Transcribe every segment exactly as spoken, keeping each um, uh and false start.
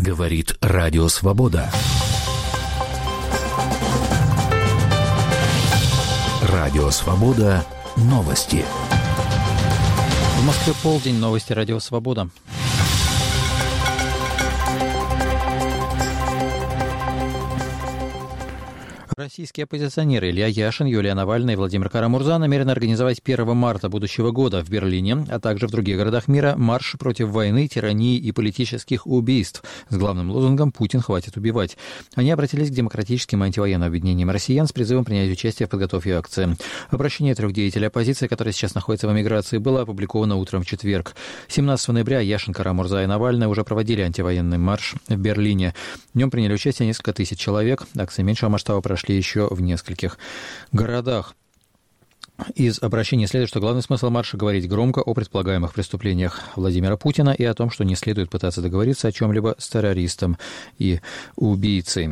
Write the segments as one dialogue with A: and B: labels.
A: Говорит Радио Свобода. Радио Свобода. Новости.
B: В Москве полдень. Новости Радио Свобода. Российские оппозиционеры Илья Яшин, Юлия Навальная и Владимир Кара-Мурза намерены организовать первого марта будущего года в Берлине, а также в других городах мира марш против войны, тирании и политических убийств с главным лозунгом «Путин хватит убивать». Они обратились к демократическим антивоенным объединениям россиян с призывом принять участие в подготовке акции. Обращение трех деятелей оппозиции, которые сейчас находятся в эмиграции, было опубликовано утром в четверг. семнадцатого ноября Яшин, Кара-Мурза и Навальная уже проводили антивоенный марш в Берлине. В нем приняли участие несколько тысяч человек. Акции меньшего масштаба прошли еще в нескольких городах. Из обращения следует, что главный смысл марша — говорить громко о предполагаемых преступлениях Владимира Путина и о том, что не следует пытаться договориться о чем-либо с террористом и убийцей.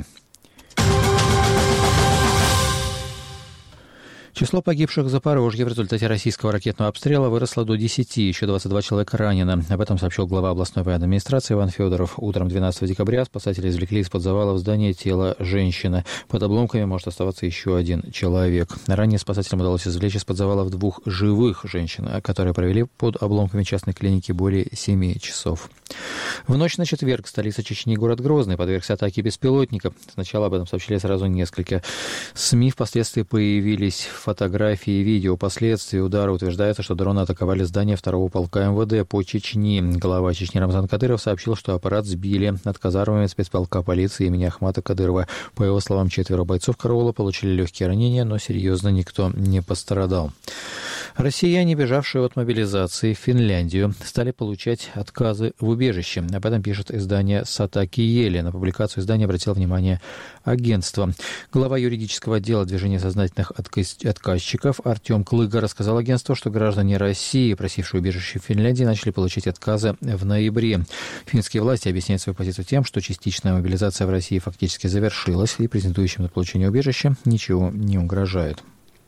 B: Число погибших в Запорожье в результате российского ракетного обстрела выросло до десяти, еще двадцать два человека ранено. Об этом сообщил глава областной военной администрации Иван Федоров. Утром двенадцатого декабря спасатели извлекли из-под завалов здания тело женщины. Под обломками может оставаться еще один человек. Ранее спасателям удалось извлечь из-под завалов двух живых женщин, которые провели под обломками частной клиники более семи часов. В ночь на четверг столица Чечни, город Грозный, подвергся атаке беспилотника. Сначала об этом сообщили сразу несколько СМИ. Впоследствии появились фотографии и видео последствий удара. Утверждается, что дроны атаковали здание второго полка эм вэ дэ по Чечне. Глава Чечни Рамзан Кадыров сообщил, что аппарат сбили над казармами спецполка полиции имени Ахмата Кадырова. По его словам, четверо бойцов караула получили легкие ранения, но серьезно никто не пострадал. Россияне, бежавшие от мобилизации в Финляндию, стали получать отказы в убежище. Об этом пишет издание «Сатаки Ели». На публикацию издания обратило внимание агентство. Глава юридического отдела движения сознательных отказчиков Артем Клыга рассказал агентству, что граждане России, просившие убежище в Финляндии, начали получить отказы в ноябре. Финские власти объясняют свою позицию тем, что частичная мобилизация в России фактически завершилась, и претендующим на получение убежища ничего не угрожает.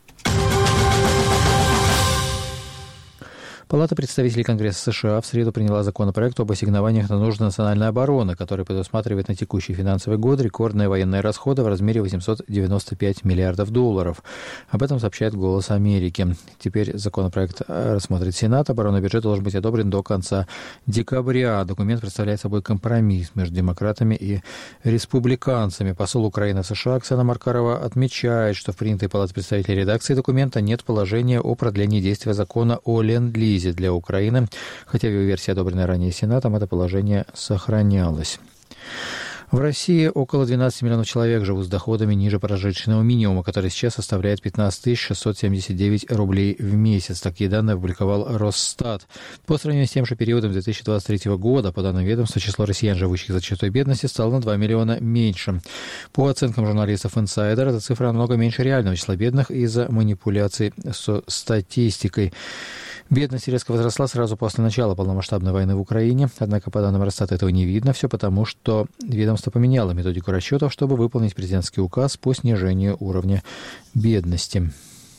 B: Палата представителей Конгресса США в среду приняла законопроект об ассигнованиях на нужды национальной обороны, который предусматривает на текущий финансовый год рекордные военные расходы в размере восемьсот девяносто пять миллиардов долларов. Об этом сообщает «Голос Америки». Теперь законопроект рассмотрит Сенат. Оборонный бюджет должен быть одобрен до конца декабря. Документ представляет собой компромисс между демократами и республиканцами. Посол Украины в США Оксана Маркарова отмечает, что в принятой Палатой представителей редакции документа нет положения о продлении действия закона о ленд-лизе для Украины, хотя в его версии, одобренной ранее Сенатом, это положение сохранялось. В России около двенадцати миллионов человек живут с доходами ниже прожиточного минимума, который сейчас составляет пятнадцать тысяч шестьсот семьдесят девять рублей в месяц. Такие данные опубликовал Росстат. По сравнению с тем же периодом две тысячи двадцать третьего года, по данным ведомства, число россиян, живущих за чертой бедности, стало на два миллиона меньше. По оценкам журналистов «Инсайдер», эта цифра намного меньше реального числа бедных из-за манипуляций со статистикой. Бедность резко возросла сразу после начала полномасштабной войны в Украине, однако по данным Росстата этого не видно. Все потому, что ведомство поменяло методику расчетов, чтобы выполнить президентский указ по снижению уровня бедности.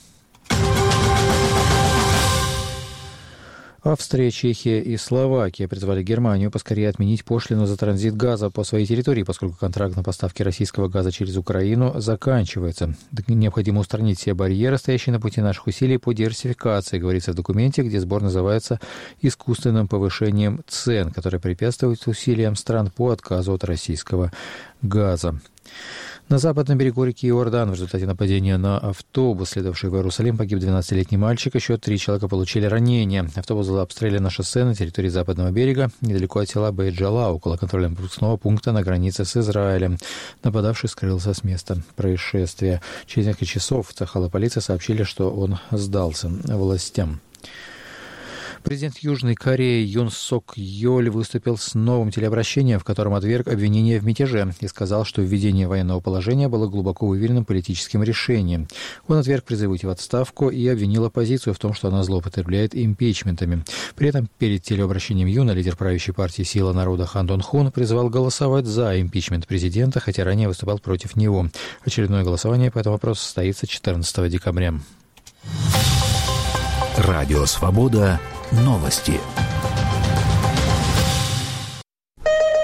B: Австрия, Чехия и Словакия призвали Германию поскорее отменить пошлину за транзит газа по своей территории, поскольку контракт на поставки российского газа через Украину заканчивается. Необходимо устранить все барьеры, стоящие на пути наших усилий по диверсификации, говорится в документе, где сбор называется «искусственным повышением цен», которое препятствует усилиям стран по отказу от российского газа. На западном берегу реки Иордан в результате нападения на автобус, следовавший в Иерусалим, погиб двенадцатилетний мальчик, еще три человека получили ранения. Автобус был обстрелян на шоссе на территории западного берега, недалеко от села Бейт-Джала, около контрольно-пропускного пункта на границе с Израилем. Нападавший скрылся с места происшествия. Через несколько часов в Цахала полиции сообщили, что он сдался властям. Президент Южной Кореи Юн Сок Йоль выступил с новым телеобращением, в котором отверг обвинения в мятеже и сказал, что введение военного положения было глубоко выверенным политическим решением. Он отверг призыв уйти в отставку и обвинил оппозицию в том, что она злоупотребляет импичментами. При этом перед телеобращением Юна лидер правящей партии «Сила народа» Хан Дон Хун призвал голосовать за импичмент президента, хотя ранее выступал против него. Очередное голосование по этому вопросу состоится четырнадцатого декабря.
A: Радио «Свобода». Новости.